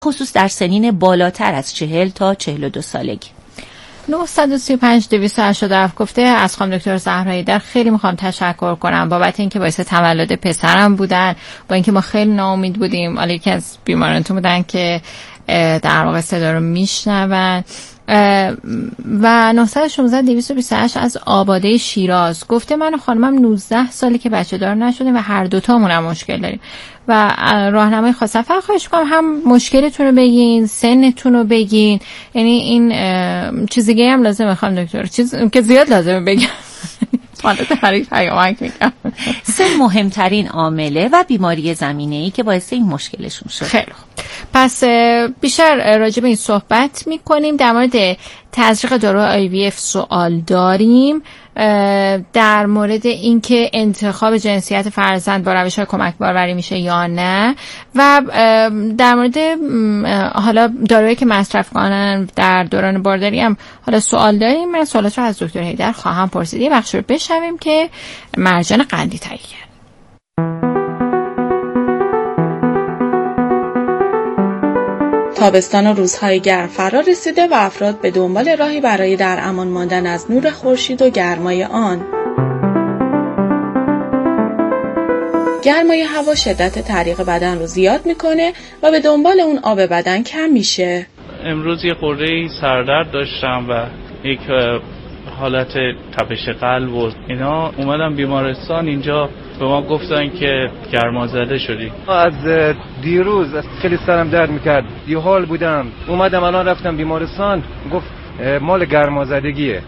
خصوص در سنین بالاتر از 40 تا 42 سالگی. 935-287 گفته از خانم دکتر زهرا حیدر خیلی میخوام تشکر کنم بابت اینکه باعث تولد پسرم بودن، با اینکه ما خیلی ناامید بودیم، ولی یکی از بیمارانتون بودن که در واقع صدا رو میشنون. و 916-228 از آباده شیراز گفته من و خانمم 19 ساله که بچه دار نشدیم و هر دوتامون هم مشکل داریم و راهنمای خواستم. فقط خواهش می‌کنم هم مشکلتون رو بگین، سنتون رو بگین، یعنی این چیز دیگه هم لازمه خانم دکتر، چیز که زیاد لازمه بگم. سن مهمترین عامله و بیماری زمینه‌ای که باعث این مشکلشون شد. خیلی خوب، پس بیشتر راجع به این صحبت میکنیم. در مورد تزریق داروی IVF سوال داریم، در مورد اینکه انتخاب جنسیت فرزند با روش‌های کمک باروری میشه یا نه، و در مورد حالا دارویی که مصرف کنن در دوران بارداری هم حالا سوال داریم. من سوالات رو از دکتر حیدر خواهم پرسید. یه بخش رو بشنویم که مرجان قندی تهیه کرد. تابستان و روزهای گرم فرا رسیده و افراد به دنبال راهی برای در امان ماندن از نور خورشید و گرمای آن. گرمای هوا شدت تحریق بدن رو زیاد میکنه و به دنبال اون آب بدن کم میشه. امروز یه خورده سردرد داشتم و یک حالت تپش قلب و اینا، اومدم بیمارستان. اینجا به ما گفتن که گرمازده شدی. از دیروز خیلی سرم درد میکرد، یه حال بودم، اومدم الان رفتم بیمارستان، گفت مال گرمازدگیه.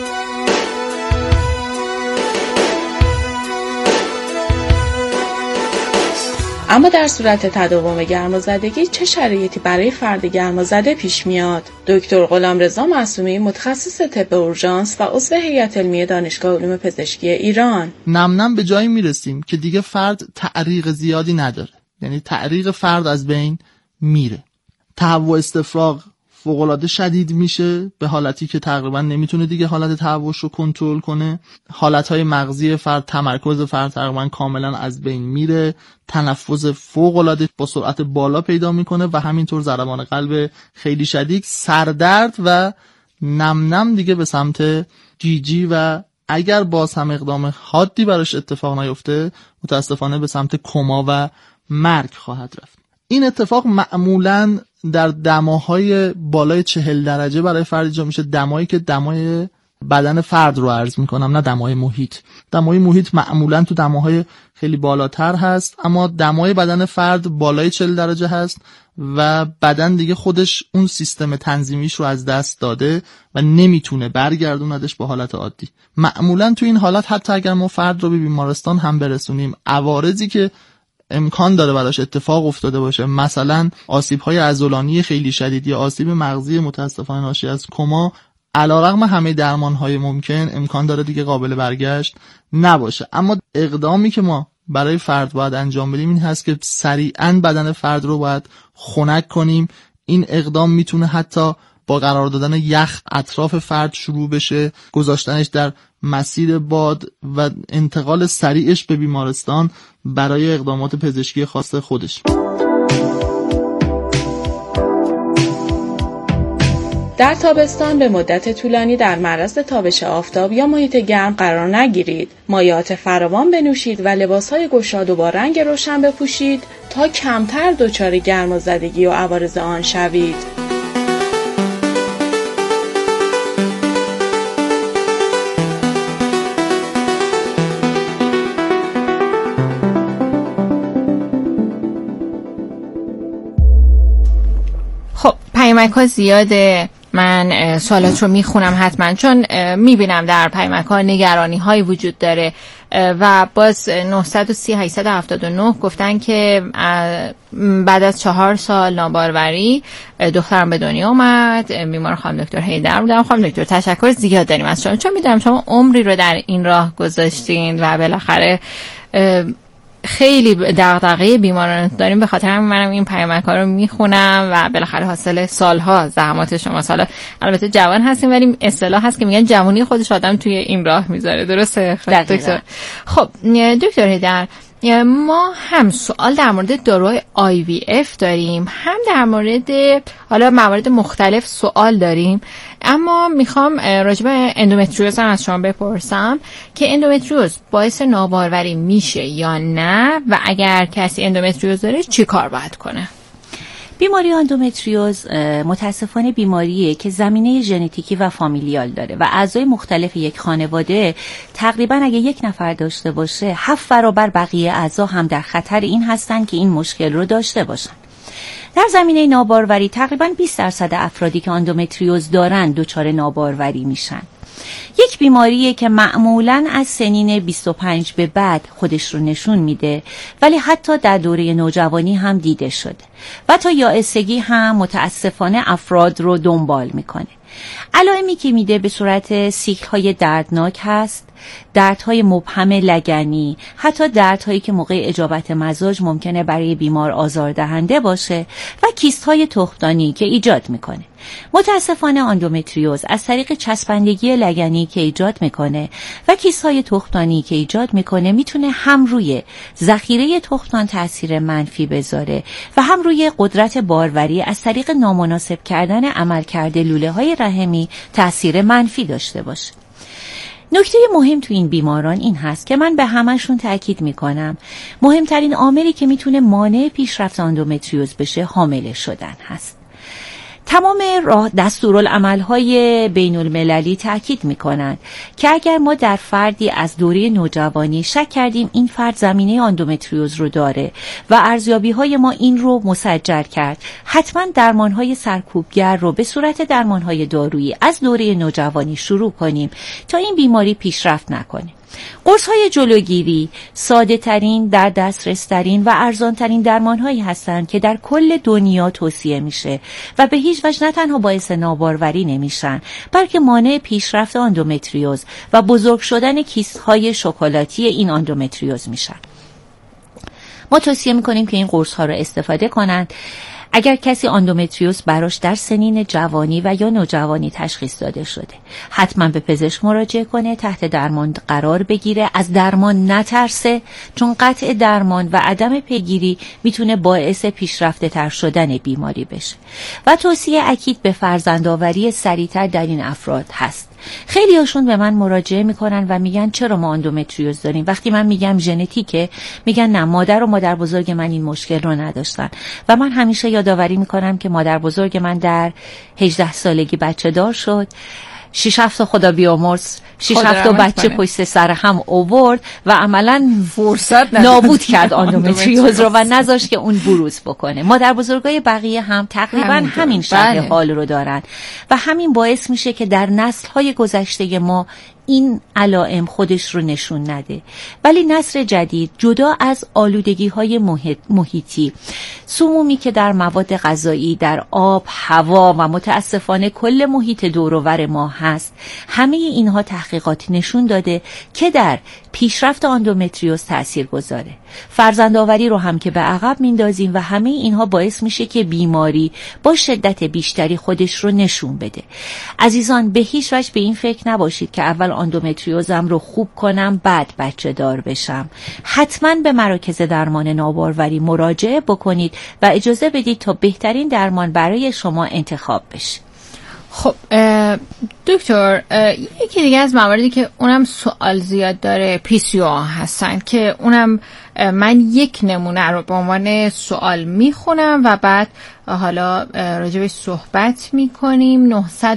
اما در صورت تداوم گرمازدگی چه شرایطی برای فرد گرمازده پیش میاد؟ دکتر غلامرضا معصومی، متخصص طب اورژانس و عضو هیئت علمی دانشگاه علوم پزشکی ایران. نم به جایی میرسیم که دیگه فرد تعریق زیادی نداره، یعنی تعریق فرد از بین میره. تهوع استفراغ فوق‌العاده شدید میشه به حالتی که تقریبا نمیتونه دیگه حالت تهوعش رو کنترل کنه. حالتهای مغزی فرد، تمرکز فرد تقریبا کاملا از بین میره. تنفس فوق‌العاده با سرعت بالا پیدا میکنه و همینطور ضربان قلب خیلی شدید، سردرد و نم دیگه به سمت جیجی و اگر باز هم اقدام حادی براش اتفاق نیفته متاسفانه به سمت کما و مرگ خواهد رفت. این اتفاق معمولاً در دماهای بالای 40 درجه برای فرد ایجاد میشه، دمایی که دمای بدن فرد رو عرض میکنم، نه دمای محیط. دمای محیط معمولاً تو دماهای خیلی بالاتر هست، اما دمای بدن فرد بالای 40 درجه هست و بدن دیگه خودش اون سیستم تنظیمیش رو از دست داده و نمیتونه برگردوندش به حالت عادی. معمولاً تو این حالت حتی اگر ما فرد رو به بیمارستان هم برسونیم، عوارضی که امکان داره براش اتفاق افتاده باشه، مثلا آسیب‌های عضلانی خیلی شدید یا آسیب مغزی متاسفانه ناشی از کما، علیرغم همه درمان‌های ممکن امکان داره دیگه قابل برگشت نباشه. اما اقدامی که ما برای فرد باید انجام بدیم این هست که سریعاً بدن فرد رو باید خنک کنیم. این اقدام میتونه حتی با قرار دادن یخ اطراف فرد شروع بشه، گذاشتنش در مسیر باد و انتقال سریعش به بیمارستان برای اقدامات پزشکی خاص خودش. در تابستان به مدت طولانی در معرض تابش آفتاب یا محیط گرم قرار نگیرید. مایعات فراوان بنوشید و لباس‌های گشاد و با رنگ روشن بپوشید تا کمتر دچار گرمازدگی و عوارض آن شوید. پیامک‌ها زیاده، من سوالات رو میخونم حتما چون میبینم در پیامک‌ها نگرانی‌های وجود داره و باز 930-879 گفتن که بعد از 4 سال ناباروری دخترم به دنیا اومد، بیمار خانم دکتر حیدر بودم. خانم دکتر تشکر زیاد داریم از شما، چون میدونم شما عمری رو در این راه گذاشتین و بالاخره خیلی دغدغه بیماران داریم. به خاطر همین منم این پیامک‌ها رو میخونم و بالاخره حاصل سالها زحمات شما. سالا البته جوان هستیم ولی اصطلاح هست که میگن جوانی خودش آدم توی این راه میذاره، درسته دکتر؟ خب دکتر حیدر، ما هم سوال در مورد داروهای IVF داریم، هم در مورد حالا موارد مختلف سوال داریم، اما میخوام راجع به اندومتریوز هم از شما بپرسم که اندومتریوز باعث ناباروری میشه یا نه و اگر کسی اندومتریوز داره چی کار باید کنه؟ بیماری اندومتریوز متاسفانه بیماریه که زمینه ژنتیکی و فامیلیال داره و اعضای مختلف یک خانواده تقریبا اگه یک نفر داشته باشه 7 برابر بقیه اعضا هم در خطر این هستن که این مشکل رو داشته باشن. در زمینه ناباروری تقریبا 20% افرادی که اندومتریوز دارن دچار ناباروری میشن. یک بیماریه که معمولاً از سنین 25 به بعد خودش رو نشون میده، ولی حتی در دوره نوجوانی هم دیده شده و تا یائسگی هم متاسفانه افراد رو دنبال میکنه. علائمی که میده به صورت سیکل‌های دردناک هست، دردهای مبهم لگنی، حتی دردهایی که موقع اجابت مزاج ممکنه برای بیمار آزاردهنده باشه و کیست‌های تخمدانی که ایجاد میکنه. متاسفانه اندومتریوز از طریق چسبندگی لگنی که ایجاد میکنه و کیست‌های تخمدانی که ایجاد میکنه میتونه هم روی ذخیره تخمدان تأثیر منفی بذاره و هم روی قدرت باروری از طریق نامناسب کردن عملکرد لوله‌های رحمی تأثیر منفی داشته باشه. نکته مهم تو این بیماران این هست که من به همشون تأکید میکنم مهمترین عاملی که میتونه مانع پیشرفت اندومتریوز بشه حامله شدن هست. تمام دستورالعمل‌های بین‌المللی تأکید می‌کنند که اگر ما در فردی از دوره نوجوانی شک کردیم این فرد زمینه اندومتریوز رو داره و ارزیابی‌های ما این رو مسجل کرد، حتما درمان‌های سرکوبگر رو به صورت درمان‌های دارویی از دوره نوجوانی شروع کنیم تا این بیماری پیشرفت نکنه. قرص‌های جلوگیری ساده ترین، در دسترس ترین و ارزان ترین درمان هایی هستند که در کل دنیا توصیه میشه و به هیچ وجه نه تنها باعث ناباروری نمیشن بلکه مانع پیشرفت اندومتریوز و بزرگ شدن کیست های شکلاتی این اندومتریوز میشن. ما توصیه میکنیم که این قرص ها رو استفاده کنند. اگر کسی اندومتریوز براش در سنین جوانی و یا نوجوانی تشخیص داده شده حتما به پزشک مراجعه کنه، تحت درمان قرار بگیره، از درمان نترسه، چون قطع درمان و عدم پیگیری میتونه باعث پیشرفته تر شدن بیماری بشه و توصیه اکید به فرزندآوری سریعتر در این افراد هست. خیلی هاشون به من مراجعه میکنن و میگن چرا ما اندومتریوز داریم؟ وقتی من میگم ژنتیکه میگن نه، مادر و مادر بزرگ من این مشکل رو نداشتن و من همیشه یادآوری میکنم که مادر بزرگ من در 18 سالگی بچه دار شد، 6-7 تا خدا بیامرز 6-7 تا بچه پشت سر هم آورد و عملاً فرصت نابود کرد اندومتریوز رو و نذاشت که اون بروز بکنه. مادر بزرگای بقیه هم تقریباً همین شرح حال رو دارن و همین باعث میشه که در نسل‌های گذشته ما این علائم خودش رو نشون نده. ولی نسل جدید جدا از آلودگی‌های محیطی، سمومی که در مواد غذایی، در آب، هوا و متاسفانه کل محیط دور و بر ما هست، همه اینها تحقیقات نشون داده که در پیشرفت اندومتریوز تأثیر گذاره. فرزندآوری رو هم که به عقب میندازیم و همه اینها باعث میشه که بیماری با شدت بیشتری خودش رو نشون بده. عزیزان، به هیچ وجه به این فکر نباشید که اول اندومتریوزم رو خوب کنم بعد بچه دار بشم. حتما به مراکز درمان ناباروری مراجعه بکنید و اجازه بدید تا بهترین درمان برای شما انتخاب بشه. خب دکتر، یکی دیگه از مواردی که اونم سوال زیاد داره PCOS هستن که اونم من یک نمونه رو به عنوان سوال میخونم و بعد حالا راجبش صحبت میکنیم.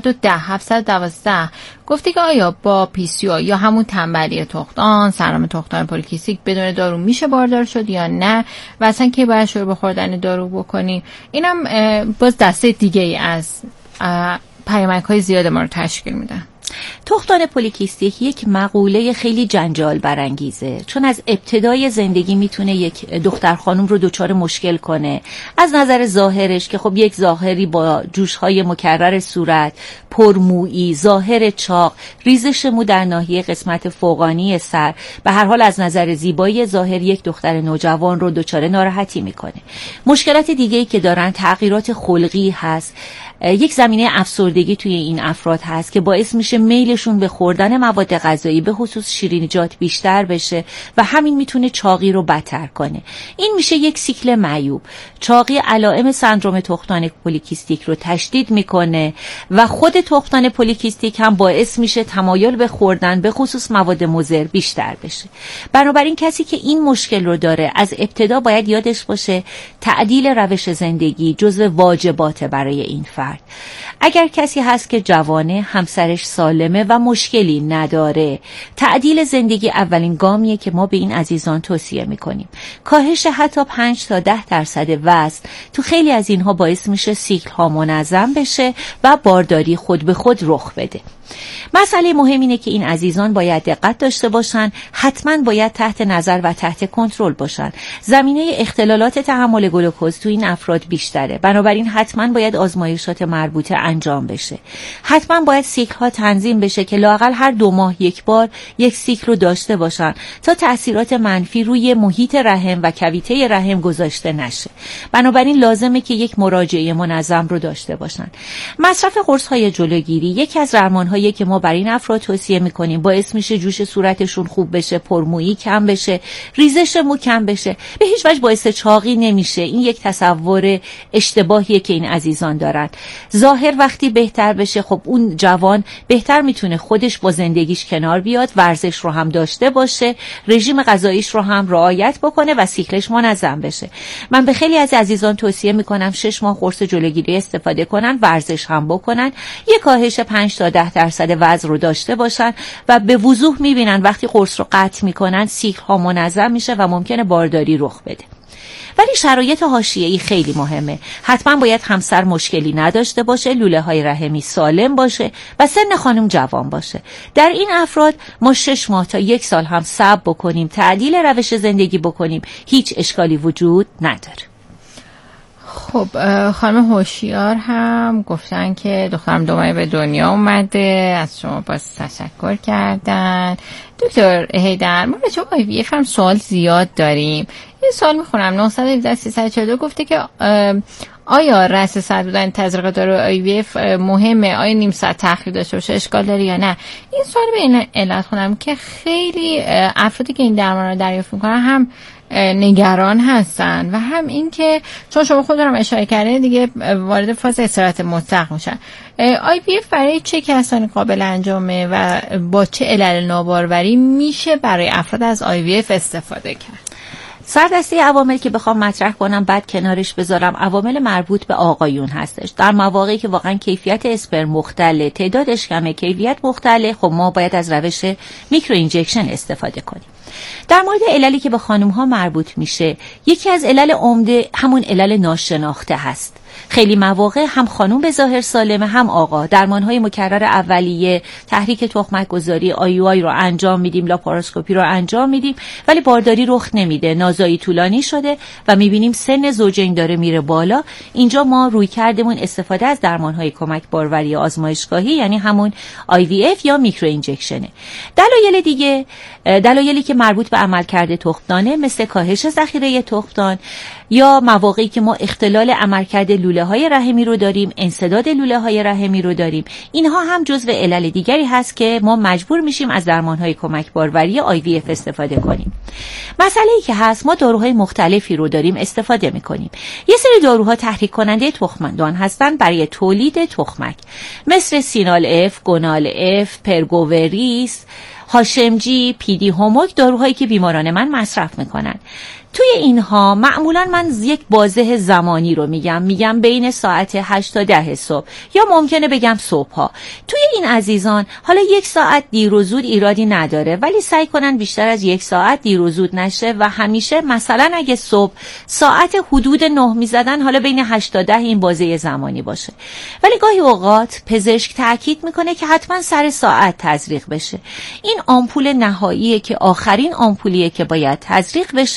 910-712 گفتی که آیا با PCOS یا همون تنبلی تخمدان، سرطان تخمدان پلیکیستیک بدون دارو میشه باردار شد یا نه و اصلا کی باید شروع به خوردن دارو بکنیم؟ اینم باز دسته دیگه ای از پیامک‌های زیاد ما رو تشکیل میدن. تخمدان پلیکیستیک یک مقوله خیلی جنجال برانگیزه، چون از ابتدای زندگی میتونه یک دختر خانم رو دچار مشکل کنه از نظر ظاهرش، که خب یک ظاهری با جوش‌های مکرر صورت، پرمویی، ظاهر چاق، ریزش مو در ناحیه قسمت فوقانی سر، به هر حال از نظر زیبایی ظاهر یک دختر نوجوان رو دچار ناراحتی میکنه. مشکلات دیگه‌ای که دارن تغییرات خلقی هست، یک زمینه افسردگی توی این افراد هست که باعث میشه میلشون به خوردن مواد غذایی به خصوص شیرینیجات بیشتر بشه و همین میتونه چاقی رو بدتر کنه. این میشه یک سیکل معیوب. چاقی علائم سندرم تخمدان پلیکیستیک رو تشدید میکنه و خود تخمدان پلیکیستیک هم باعث میشه تمایل به خوردن به خصوص مواد مضر بیشتر بشه. بنابراین کسی که این مشکل رو داره از ابتدا باید یادش باشه تعدیل روش زندگی جزو واجباته برای این فرد. اگر کسی هست که جوانه، همسرش سالمه و مشکلی نداره، تعدیل زندگی اولین گامیه که ما به این عزیزان توصیه میکنیم. کاهش حتی 5 تا 10% وزن تو خیلی از اینها باعث میشه سیکل ها منظم بشه و بارداری خود به خود رخ بده. مسئله مهم اینه که این عزیزان باید دقت داشته باشن، حتما باید تحت نظر و تحت کنترل باشن. زمینه اختلالات تحمل گلوکوز تو این افراد بیشتره، بنابراین حتما باید آزمایشات مربوطه انجام بشه. حتما باید سیکل ها تنظیم بشه که لااقل هر 2 ماه یک بار یک سیکل رو داشته باشن تا تأثیرات منفی روی محیط رحم و کویته رحم گذاشته نشه. بنابراین لازمه که یک مراجعه منظم رو داشته باشن. مصرف قرص های جلوگیری یکی از درمان‌هایی که ما برای این افراد توصیه می‌کنیم، باعث میشه جوش صورتشون خوب بشه، پرمویی کم بشه، ریزش مو کم بشه. به هیچ وجه باعث چاقی نمیشه. این یک تصور اشتباهیه که این عزیزان دارن. ظاهر وقتی بهتر بشه، خب اون جوان بهتر میتونه خودش با زندگیش کنار بیاد، ورزش رو هم داشته باشه، رژیم غذاییش رو هم رعایت بکنه و سیکلش منظم بشه. من به خیلی از عزیزان توصیه میکنم 6 ماه قرص جلوگیری استفاده کنن، ورزش هم بکنن، یک کاهش 5 تا 10% وزن رو داشته باشن و به وضوح میبینن وقتی قرص رو قطع میکنن سیکل ها منظم میشه و ممکنه بارداری رخ بده. ولی شرایط حاشیه‌ای خیلی مهمه. حتما باید همسر مشکلی نداشته باشه، لوله های رحمی سالم باشه و سن خانم جوان باشه. در این افراد ما 6 ماه تا 1 سال هم صبر بکنیم، تعدیل روش زندگی بکنیم، هیچ اشکالی وجود نداره. خب خانم هوشیار هم گفتن که دخترم 2 ماه به دنیا اومده، از شما باز تشکر کردن. دکتر هیدر، ما راجع به IVF هم سوال زیاد داریم. یه سوال میخونم 917-342 گفته که آیا رأس ساعت بودن تزریقات دارو IVF مهمه؟ آیا نیم ساعت تأخیر داشته باشه اشکال داره یا نه؟ این سوال به این علت خونم که خیلی افرادی که این درمان رو دریافت میکنن هم نگران هستن و هم این که چون شما خود دارم اشاره کرده دیگه وارد فاز استراحت مطلق میشن. IVF برای چه کسانی قابل انجامه و با چه علل ناباروری میشه برای افراد از IVF استفاده کرد؟ سردسته عوامل که بخوام مطرح کنم بعد کنارش بذارم عوامل مربوط به آقایون هستش. در مواقعی که واقعا کیفیت اسپرم مختله، تعدادش کمه، کیفیت مختله، خب ما باید از روش میکرو اینجکشن استفاده کنیم. در مورد عللی که به خانم ها مربوط میشه، یکی از علل عمده همون علل ناشناخته هست. خیلی مواقع هم خانم به ظاهر سالمه هم آقا، درمانهای مکرر اولیه، تحریک تخمک گذاری، IUI رو انجام میدیم، لاپاراسکوپی رو انجام میدیم، ولی بارداری رخ نمیده، نازایی طولانی شده و میبینیم سن زوجین داره میره بالا. اینجا ما روی کردمون استفاده از درمانهای کمک باروری آزمایشگاهی، یعنی همون IVF یا میکرو اینجکشنه. دلایل دیگه، دلایلی که مربوط به عملکرد تخمدانه مثل کاهش ذخیره تخمدان یا مواقعی که ما اختلال عملکرد لوله های رحمی رو داریم، انسداد لوله های رحمی رو داریم، اینها هم جزو علل دیگری هست که ما مجبور میشیم از درمانهای کمک باروری IVF استفاده کنیم. مسئله‌ای که هست، ما داروهای مختلفی رو داریم استفاده میکنیم. یه سری داروها تحریک کننده تخمدان هستن برای تولید تخمک، مثل سینال اف، گونال اف، پرگووریس، هاشمجی، پیدی هوموک، داروهایی که بیماران من مصرف میکنن. توی اینها معمولا من یک بازه زمانی رو میگم بین ساعت 8 تا 10 صبح یا ممکنه بگم صبح ها. توی این عزیزان حالا 1 ساعت دیر و زود ایرادی نداره، ولی سعی کنن بیشتر از 1 ساعت دیر و زود نشه و همیشه مثلا اگه صبح ساعت حدود 9 میزدن، حالا بین 8 تا 10 این بازه زمانی باشه. ولی گاهی اوقات پزشک تاکید میکنه که حتما سر ساعت تزریق بشه. این آمپول نهاییه که آخرین آمپولیه که باید تزریق بشه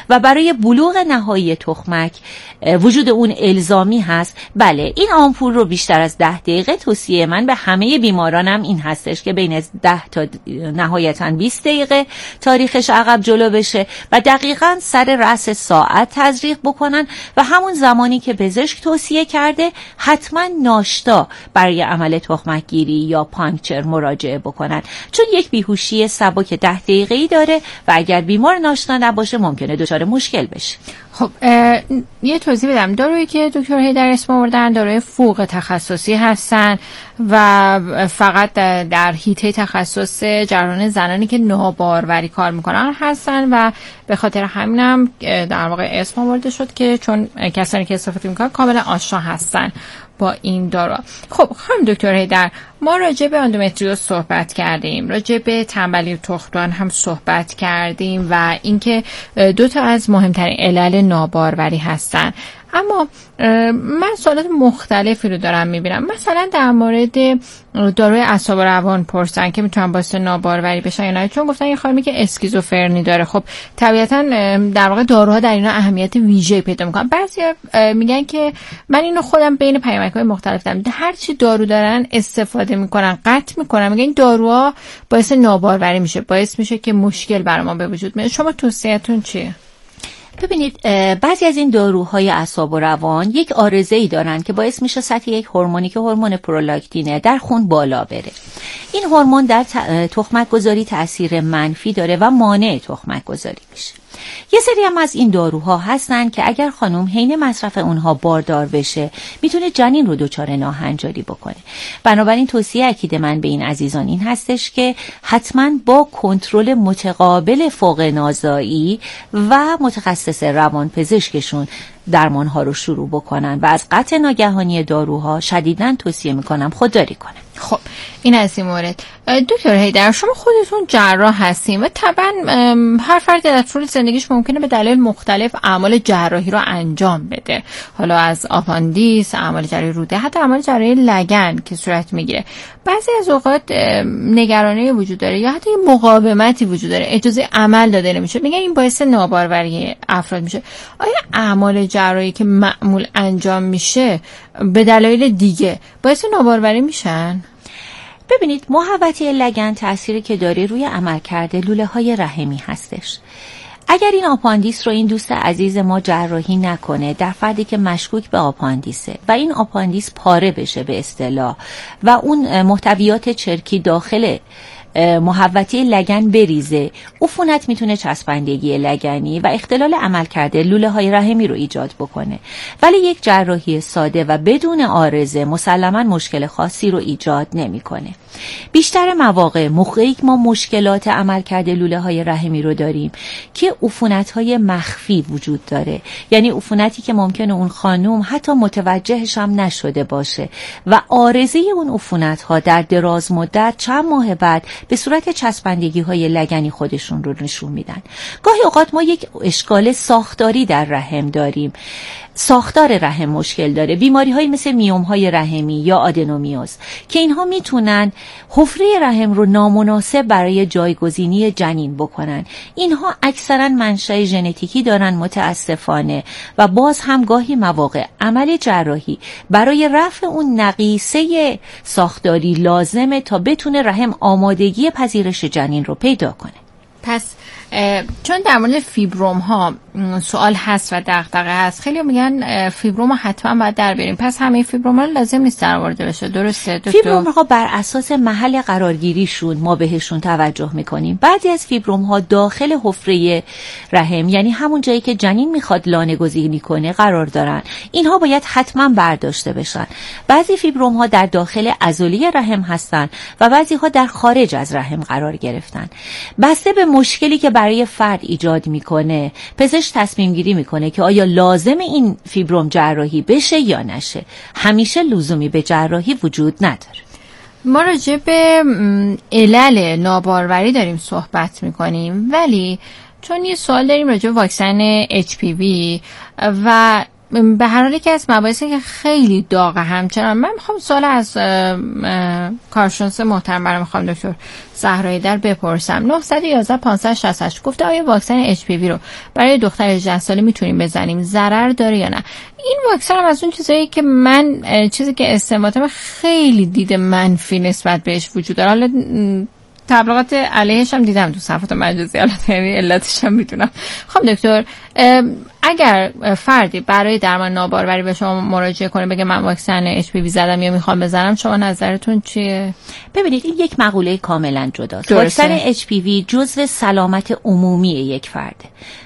و برای بلوغ نهایی تخمک وجود اون الزامی هست، بله این آمپول رو بیشتر از 10 دقیقه توصیه من به همه بیمارانم این هستش که بین از 10 تا نهایتاً 20 دقیقه تاریخش عقب جلو بشه و دقیقاً سر رأس ساعت تزریق بکنن و همون زمانی که پزشک توصیه کرده حتما ناشتا برای عمل تخمک گیری یا پانکچر مراجعه بکنن، چون یک بیهوشی سبک 10 دقیقه‌ای داره و اگر بیمار ناشتا نباشه ممکنه دچار مشکل بشه. خب یه توضیح بدم، دارویی که دکتر هیدر اسم آوردن داروی فوق تخصصی هستن و فقط در حیطه تخصص جراحان زنانی که ناباروری کار میکنن هستن و به خاطر همینم در واقع اسم آورده شد که چون کسانی که استفاده میکنن کاملا آشنا هستن با این دارو. خب خانم دکتر هیدر، ما راجع به اندومتریوز صحبت کردیم، راجع به تنبلی تخمدان هم صحبت کردیم و اینکه 2 تا از مهمترین علل ناباروری هستن، اما من سوالات مختلفی رو دارم میبینم. مثلا در مورد داروی اعصاب و روان پرسن که میتونن باعث ناباروری بشن یا نه، چون گفتن یه خانمی که اسکیزوفرنی داره. خب طبیعتا در واقع داروها در اینا اهمیت ویژه‌ای پیدا میکنن. بعضیا میگن که من اینو خودم بین پیامک‌های مختلف دیدم، هر چی دارو دارن استفاده میکنن، قطع میکنن، میگن این داروها باعث ناباروری میشه، باعث میشه که مشکل برای ما به وجود بیاد. شما توصیه‌تون چیه؟ ببینید بعضی از این داروهای اعصاب و روان یک عارضه‌ای دارن که باعث میشه سطح یک هورمونی که هورمون پرولاکتینه در خون بالا بره. این هورمون در تخمک گذاری تأثیر منفی داره و مانع تخمک گذاری میشه. یه سری هم از این داروها هستن که اگر خانم حین مصرف اونها باردار بشه میتونه جنین رو دچار ناهنجاری بکنه. بنابراین توصیه اکید من به این عزیزان این هستش که حتما با کنترل متقابل فوق نازایی و متخصص روانپزشکشون درمانها رو شروع بکنن و از قطع ناگهانی داروها شدیداً توصیه میکنم خودداری کنن. خب این از این مورد. دکتر هیدر، شما خودتون جراح هستین و طبعا هر فردی در طول زندگیش ممکنه به دلایل مختلف اعمال جراحی رو انجام بده، حالا از آپاندیس، اعمال جراحی روده، حتی اعمال جراحی لگن که صورت میگیره. بعضی از اوقات نگرانی وجود داره یا حتی مقاومتی وجود داره، اجازه عمل داده نمیشه، میگن این باعث ناباروری افراد میشه. آیا اعمال جراحی که معمول انجام میشه به دلایل دیگه باعث ناباروری میشن؟ ببینید محوطه لگن تأثیری که داره روی عملکرد لوله های رحمی هستش. اگر این آپاندیس رو این دوست عزیز ما جراحی نکنه در فردی که مشکوک به آپاندیسه و این آپاندیس پاره بشه به اصطلاح و اون محتویات چرکی داخل محوطه لگن بریزه، عفونت میتونه چسبندگی لگنی و اختلال عملکرد لوله های رحمی رو ایجاد بکنه. ولی یک جراحی ساده و بدون عارضه مسلماً مشکل خاصی رو ایجاد نمیکنه. بیشتر مواقع موقعی که ما مشکلات عملکرد لوله های رحمی رو داریم که عفونت های مخفی وجود داره، یعنی عفونتی که ممکنه اون خانوم حتی متوجهش هم نشده باشه و عارضه اون عفونت ها در دراز مدت چند ماه بعد به صورت چسبندگی های لگنی خودشون رو نشون میدن. گاهی اوقات ما یک اشکال ساختاری در رحم داریم، ساختار رحم مشکل داره، بیماری های مثل میوم های رحمی یا آدنومیوز که اینها میتونن حفره رحم رو نامناسب برای جایگزینی جنین بکنن. اینها اکثرا منشأ ژنتیکی دارن متاسفانه و باز هم گاهی مواقع عمل جراحی برای رفع اون نقیصه ساختاری لازمه تا بتونه رحم آمادگی پذیرش جنین رو پیدا کنه. پس چون در مورد فیبروم ها سوال هست و دغدغه هست، خیلی میگن فیبروم ها حتما باید در بریم، پس همه فیبروم ها لازم نیست در آورده بشه، درسته دکتر؟ فیبروم ها بر اساس محل قرارگیریشون ما بهشون توجه میکنیم. بعضی از فیبروم ها داخل حفره رحم، یعنی همون جایی که جنین میخواد لانه گزینی کنه قرار دارن، اینها باید حتما برداشته بشن. بعضی فیبروم ها در داخل عضله رحم هستن و بعضی ها در خارج از رحم قرار گرفتن. بسته به مشکلی که برای فرد ایجاد میکنه پزشک تصمیم گیری میکنه که آیا لازم این فیبروم جراحی بشه یا نشه. همیشه لزومی به جراحی وجود نداره. ما راجع به علل ناباروری داریم صحبت میکنیم، ولی چون یه سوال داریم راجع به واکسن HPV و به هر حال که از مباحثی که خیلی داغه همچنان. من میخوام سوال از کارشناس محترم برام خانم دکتر زهرایی در بپرسم. 911 568 گفته آیا واکسن HPV رو برای دختر 18 ساله میتونیم بزنیم؟ ضرر داره یا نه؟ این واکسن هم از اون چیزایی که من چیزی که استفاده‌ام خیلی دید منفی نسبت بهش وجود داره. حالا تبلیغات علیهش هم دیدم تو صفحات مجازی، البته علتش هم میدونم. خب دکتر، اگر فردی برای درمان ناباروری به شما مراجعه کنه بگه من واکسن HPV زدم یا میخوام بزنم، شما نظرتون چیه؟ ببینید این یک مقوله کاملا جداست. واکسن HPV جزو سلامت عمومی یک فرده.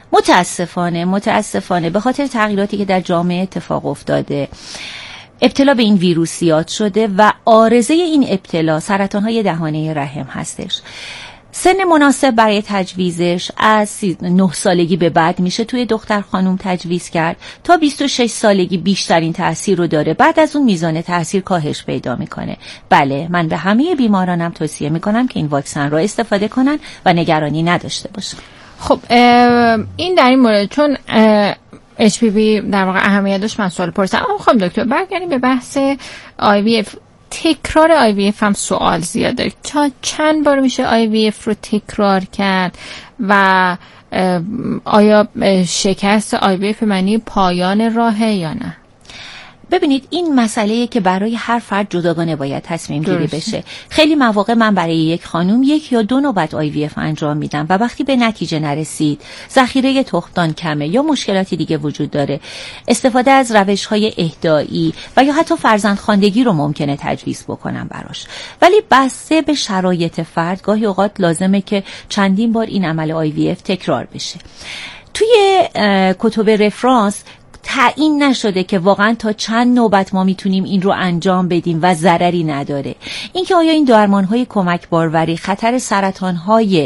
متاسفانه به خاطر تغییراتی که در جامعه اتفاق افتاده ابتلا به این ویروس زیاد شده و عارضه این ابتلا سرطان‌های دهانه رحم هستش. سن مناسب برای تجویزش از 9 سالگی به بعد میشه توی دختر خانم تجویز کرد تا 26 سالگی بیشترین تأثیر رو داره. بعد از اون میزان تأثیر کاهش پیدا میکنه. بله، من به همه بیمارانم توصیه میکنم که این واکسن رو استفاده کنن و نگرانی نداشته باشن. خب این در این مورد، چون HPV در واقع اهمیت داشت من سوال پرسیدم. اما خب دکتر برگردیم به بحث IVF. تکرار IVF هم سوال زیاد داره. چند بار میشه IVF رو تکرار کرد و آیا شکست IVF معنی پایان راهه یا نه؟ ببینید این مسئله‌ای که برای هر فرد جداگانه باید تصمیم گیری بشه. خیلی مواقع من برای یک خانم 1 یا 2 نوبت IVF انجام میدم و وقتی به نتیجه نرسید، ذخیره تخمدان کمه یا مشکلاتی دیگه وجود داره، استفاده از روش‌های اهدایی و یا حتی فرزندخواندگی رو ممکنه تجویز بکنم براش. ولی بسته به شرایط فرد گاهی اوقات لازمه که چندین بار این عمل IVF تکرار بشه. توی کتب رفرانس تعیین نشده که واقعا تا چند نوبت ما میتونیم این رو انجام بدیم و ضرری نداره. اینکه آیا این درمان‌های کمک باروری خطر سرطان‌های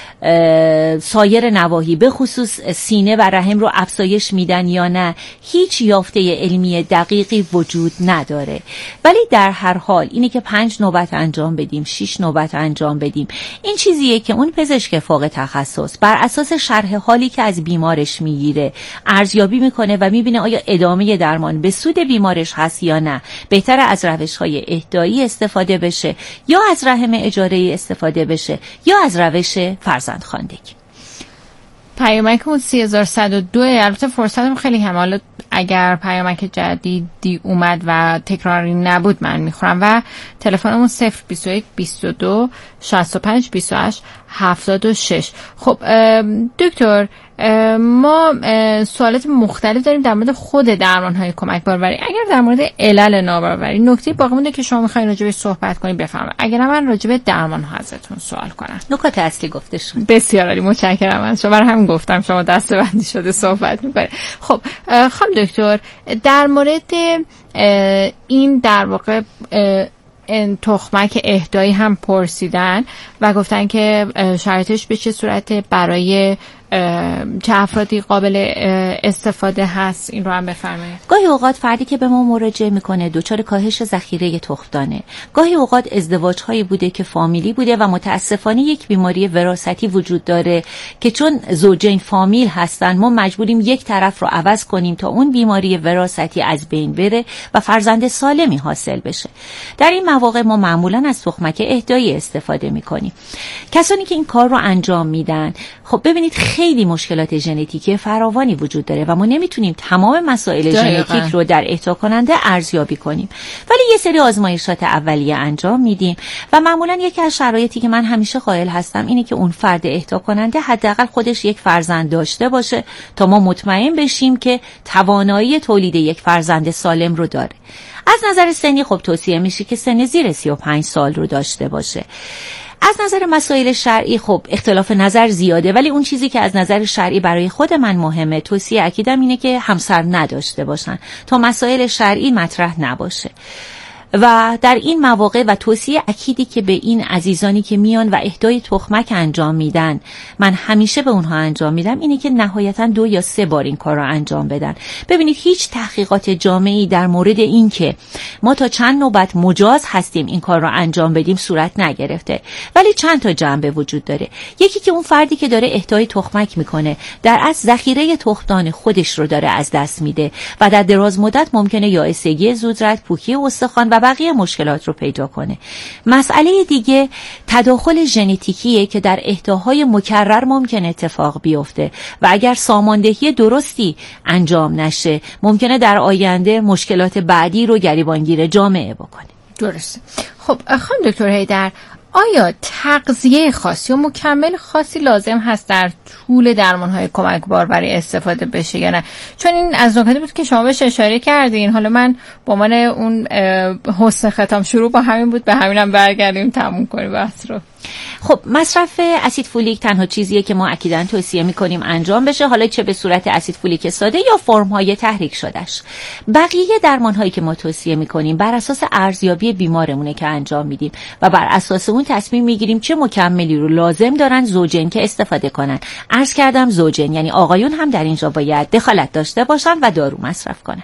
سایر نواحی به خصوص سینه و رحم رو افزایش میدن یا نه، هیچ یافته علمی دقیقی وجود نداره. ولی در هر حال اینه که 5 نوبت انجام بدیم، 6 نوبت انجام بدیم، این چیزیه که اون پزشک فوق تخصص بر اساس شرح حالی که از بیمارش میگیره ارزیابی میکنه و میبینه آیا ادامه درمان به سود بیمارش هست یا نه. بهتره از روش‌های اهدایی استفاده بشه یا از رحم اجاره‌ای استفاده بشه یا از روش فرزندخواندگی. پیامک 3102. البته فرصتم خیلی کمه. حالا اگر پیامک جدیدی اومد و تکراری نبود من میخورم. و تلفنمون 021 22 65 28 76. خب دکتر، ما سوالات مختلف داریم در مورد خود درمان‌های کمک باروری. اگر در مورد علل ناباروری نکته باقی مونده که شما می‌خواید راجع بهش صحبت کنید بفرمایید. اگر من راجع به درمان‌ها ازتون سوال کنم. نکات اصلی گفته شد. بسیار عالی، متشکرم از شما. هم گفتم شما دسته‌بندی شده صحبت می‌کنید. خب خانم دکتر، در مورد این در واقع تخمک اهدایی هم پرسیدن و گفتن که شرایطش به چه صورت، برای چه افرادی قابل استفاده هست، این رو هم بفرمایید. گاهی اوقات فردی که به ما مراجعه میکنه دچار کاهش ذخیره تخمدانه. گاهی اوقات ازدواج هایی بوده که فامیلی بوده و متاسفانه یک بیماری وراثتی وجود داره که چون زوجین فامیل هستن ما مجبوریم یک طرف رو عوض کنیم تا اون بیماری وراثتی از بین بره و فرزند سالمی حاصل بشه. در این مواقع ما معمولا از تخمک اهدایی استفاده میکنیم. کسانی که این کار رو انجام میدن، خب ببینید خیلی مشکلات ژنتیکی فراوانی وجود داره و ما نمیتونیم تمام مسائل ژنتیک رو در اهدا کننده ارزیابی کنیم، ولی یه سری آزمایشات اولیه انجام میدیم و معمولا یکی از شرایطی که من همیشه قائل هستم اینه که اون فرد اهدا کننده حداقل خودش یک فرزند داشته باشه تا ما مطمئن بشیم که توانایی تولید یک فرزند سالم رو داره. از نظر سنی خب توصیه میشه که سن زیر 35 سال رو داشته باشه. از نظر مسائل شرعی خب اختلاف نظر زیاده، ولی اون چیزی که از نظر شرعی برای خود من مهمه، توصیه اکیدم اینه که همسر نداشته باشن تا مسائل شرعی مطرح نباشه. و در این مواقع و توصیه اکیدی که به این عزیزانی که میان و اهدای تخمک انجام میدن، من همیشه به اونها انجام میدم، اینه که نهایتاً 2 یا 3 بار این کار رو انجام بدن. ببینید هیچ تحقیقات جامعی در مورد این که ما تا چند نوبت مجاز هستیم این کار رو انجام بدیم صورت نگرفته، ولی چند تا جنبه وجود داره. یکی که اون فردی که داره اهدای تخمک میکنه در از ذخیره تخمدان خودش رو داره از دست میده و در دراز مدت ممکنه یائسگی زودرس، پوکی استخوان و بقیه مشکلات رو پیدا کنه. مسئله دیگه تداخل ژنتیکیه که در اهداهای مکرر ممکنه اتفاق بیفته و اگر ساماندهی درستی انجام نشه ممکنه در آینده مشکلات بعدی رو گریبانگیر جامعه بکنه. درسته. خب خانم دکتر حیدر، آیا تغذیه خاصی و مکمل خاصی لازم هست در طول درمان‌های کمکبار برای استفاده بشه یا نه؟ چون این از نکاتی بود که شما بهش اشاره کردین. حالا من با من اون حسن ختام شروع با همین بود، به همینم برگردیم تموم کنیم بحث رو. خب مصرف اسید فولیک تنها چیزیه که ما اکیداً توصیه می‌کنیم انجام بشه، حالا چه به صورت اسید فولیک ساده یا فرم‌های تحریک شدهش. بقیه درمان‌هایی که ما توصیه می‌کنیم بر اساس ارزیابی بیمارمونه که انجام میدیم و بر اساس اون تصمیم می‌گیریم چه مکملی رو لازم دارن زوجین که استفاده کنن. عرض کردم زوجین یعنی آقایون هم در اینجا باید دخالت داشته باشن و دارو مصرف کنن.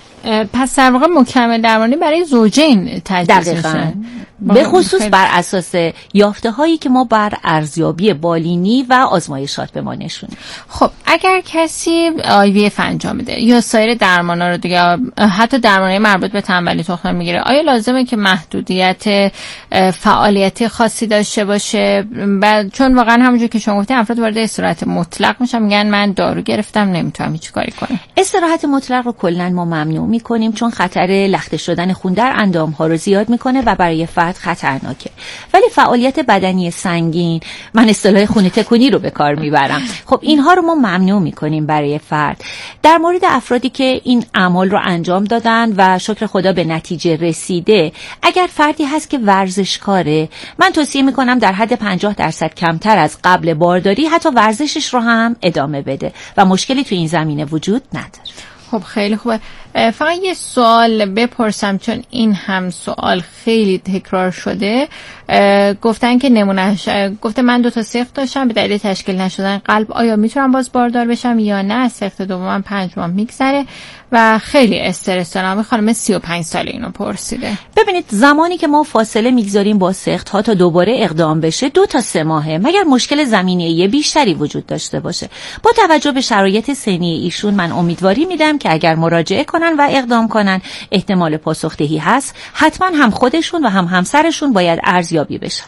پس در واقع مکمل درمانی برای زوجین تجویز میشه، به خصوص بر اساس یافته هایی که ما بر ارزیابی بالینی و آزمایشات به ما نشونه. خب اگر کسی IVF انجام میده یا سایر درمانا رو دیگه، حتی درمانای مربوط به تنبلی تخم میگیره، آیا لازمه که محدودیت فعالیتی خاصی داشته باشه؟ چون واقعا همونجوری که شما گفتین افراد وارد استراحت مطلق میشن، میگن من دارو گرفتم نمیتونم هیچ کاری کنم. استراحت مطلق رو کلا ما ممنوع میکنیم چون خطر لخته شدن خون در اندام ها رو زیاد میکنه و برای فرد خطرناکه. ولی فعالیت بدنی سنگین، من اصطلاح خون تکونی رو به کار میبرم، خب اینها رو ما ممنوع میکنیم برای فرد. در مورد افرادی که این اعمال رو انجام دادن و شکر خدا به نتیجه رسیده، اگر فردی هست که ورزشکاره، من توصیه میکنم در حد 50% کمتر از قبل بارداری حتی ورزشش رو هم ادامه بده و مشکلی تو این زمینه وجود نداره. خب خیلی خوبه. فقط یه سوال بپرسم چون این هم سوال خیلی تکرار شده. گفتن که نمونهش گفته من 2 تا سقط داشتم به دلیل تشکیل نشدن قلب، آیا میتونم باز باردار بشم یا نه؟ سقط دومم 5 ماه میگذره و خیلی استرس دارم. خانم 35 ساله اینو پرسیده. ببینید زمانی که ما فاصله میگذاریم با سقط ها تا دوباره اقدام بشه 2 تا 3 ماهه، مگر مشکل زمینه‌ای بیشتری وجود داشته باشه. با توجه به شرایط سنی ایشون من امیدواری میدم که اگر مراجعه کنن و اقدام کنن احتمال پاسخدهی هست. حتما هم خودشون و هم همسرشون باید ارزیابی بشن.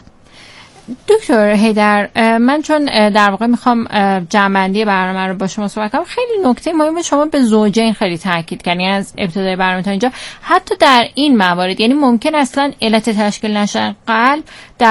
دکتر حیدر، من چون در واقع میخوام جمع‌بندی برنامه رو با شما صحبت کنم، خیلی نکته مهم شما به زوجین خیلی تاکید کردین از ابتدای برنامه تا اینجا. حتی در این موارد یعنی ممکن اصلا علت تشکیل نشدن قلب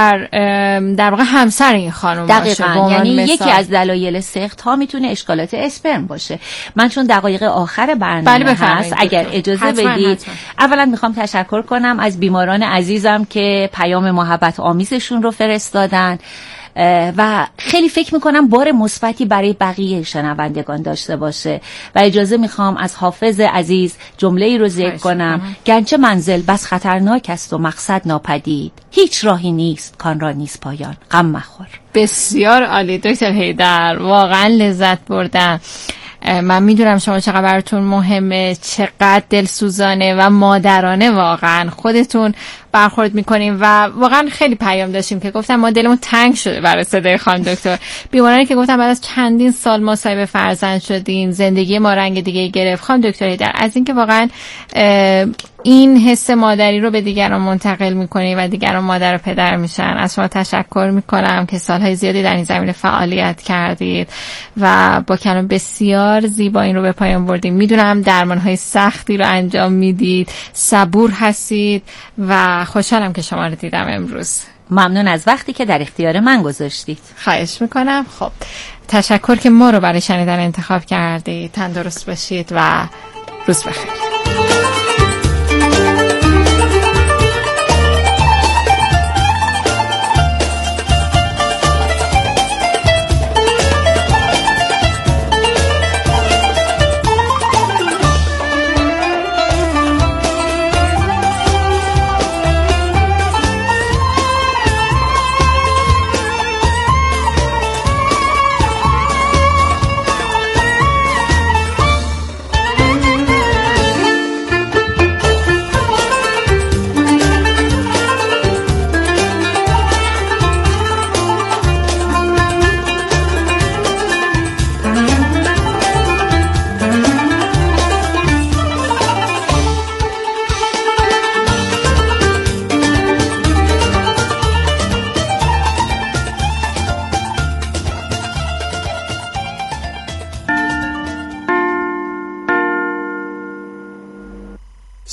در واقع همسر این خانم باشه. یعنی یکی از دلایل سقط ها میتونه اشکالات اسپرم باشه. من چون دقایق آخر برنامه هست اگر اجازه بدید اولا میخوام تشکر کنم از بیماران عزیزم که پیام محبت آمیزشون رو فرستادن و خیلی فکر میکنم بار مثبتی برای بقیه شنوندگان داشته باشه و اجازه میخوام از حافظ عزیز جمله‌ای رو ذکر کنم: گرچه منزل بس خطرناک است و مقصد ناپدید، هیچ راهی نیست کان را نیست پایان، غم مخور. بسیار عالی دکتر حیدر، واقعا لذت بردم. من میدونم شما چقدر براتون مهمه، چقدر دلسوزانه و مادرانه واقعا خودتون برخورد میکنیم و واقعا خیلی پیام داشتیم که گفتم ما دلمون تنگ شده برای صدای خانم دکتر. بیمارانی که گفتم بعد از چندین سال ما صاحب فرزند شدیم، زندگی ما رنگ دیگه گرفت. خانم دکتر حیدر، از اینکه واقعا این حس مادری رو به دیگران منتقل میکنی و دیگران مادر و پدر میشن، از شما تشکر میکنم که سالهای زیادی در این زمینه فعالیت کردید و با کلام بسیار زیبا این رو به پایان بردیم. میدونم درمانهای سختی رو انجام میدید، صبور هستید و خوشحالم که شما رو دیدم امروز. ممنون از وقتی که در اختیار من گذاشتید. خواهش میکنم. خب تشکر که ما رو برای شنیدن انتخاب کردید. تندرست باشید و روز بخیر.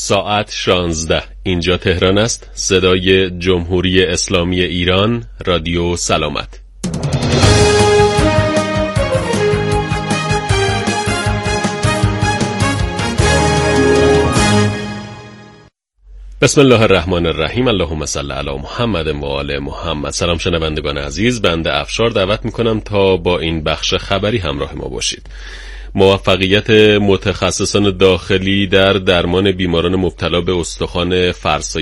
ساعت 16. اینجا تهران است. صدای جمهوری اسلامی ایران، رادیو سلامت. بسم الله الرحمن الرحیم. اللهم صل علی محمد و آل محمد. سلام شنوندگان عزیز، بنده افشار دعوت میکنم تا با این بخش خبری همراه ما باشید. موفقیت متخصصان داخلی در درمان بیماران مبتلا به استخوان فرسای